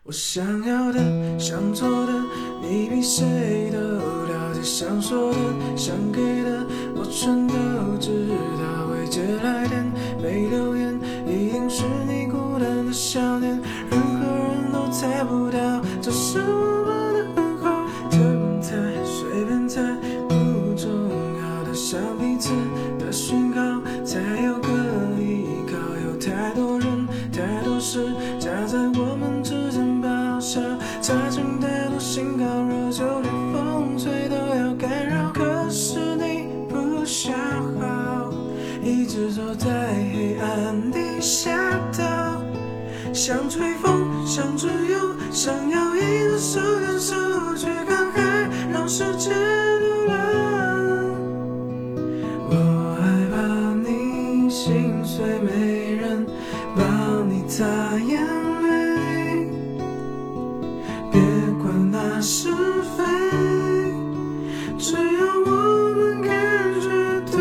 我想要的，想做的，你比谁都了解。想说的，想给的，我全都知道。未接来电，没留言，一定是你孤单的想念。任何人都猜不到，这是我们的很好。特别猜，随便猜，不重要的，像彼此的讯号，才有个依靠。有太多人，太多事，夹在我们之间。查询太多信号，热就连风吹都要干扰。可是你不想好，一直走在黑暗地下道，想吹风，想自由，想要一个手牵手，却刚还让世界流浪。我害怕你心碎，没人帮你擦眼泪。别管那是非，只要我们感觉对。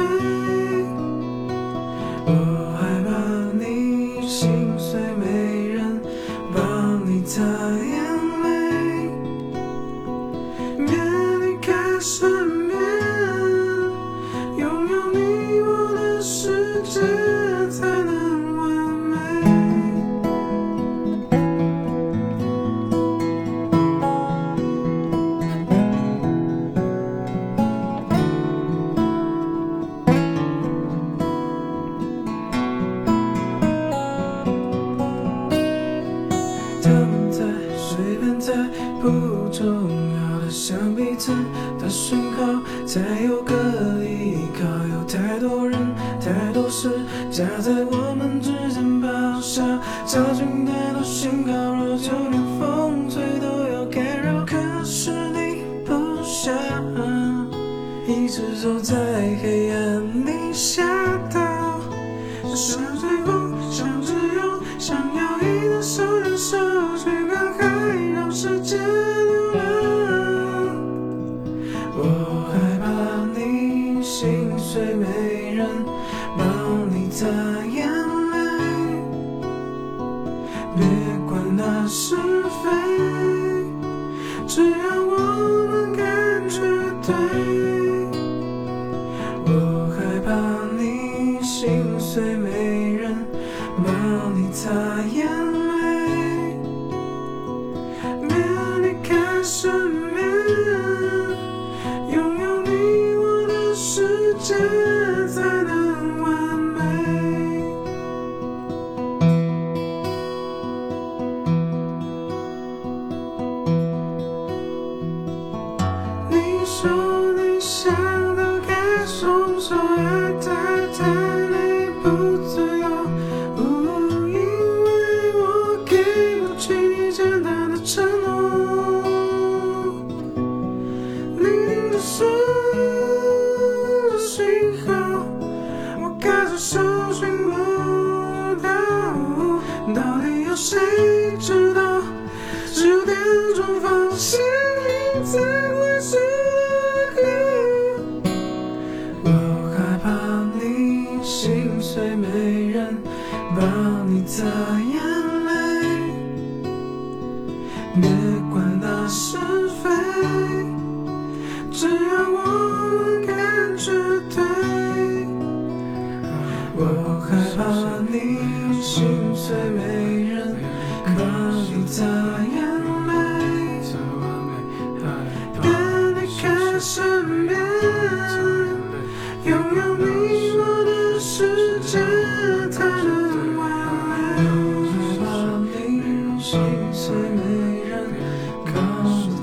我害怕你心碎，没人帮你擦眼泪。别离开身边，拥有你我的世界才能完美。他们在随便在，不重要的，像彼此的讯号，才有个依靠。有太多人，太多事，夹在我们之间咆哮。找寻太多信号，若就连风吹都要干扰。可是你不想，一直走在黑暗地下道，想吹风，想自由，想要一个手牵手，却刚还让世界流浪。我害怕你心碎，没人帮你擦眼泪。别管那是非，只要我们感觉对。我害怕你心碎，没人帮你擦眼泪。别离开身边，拥有你我的世界才能完美。你说你想到该松手，爱太累，不自由。因为我给不起你简单的承诺。你盯着手的讯号，我开始搜寻不到。到底有谁知道？9点钟放心里才会是个。我害怕你心碎，没人帮你擦眼泪。别管那是非，只要我们感觉对。我害怕你心碎，没人帮你擦眼泪。别离开身边，拥有你我的世界才能完美。我害怕你心碎，没人帮你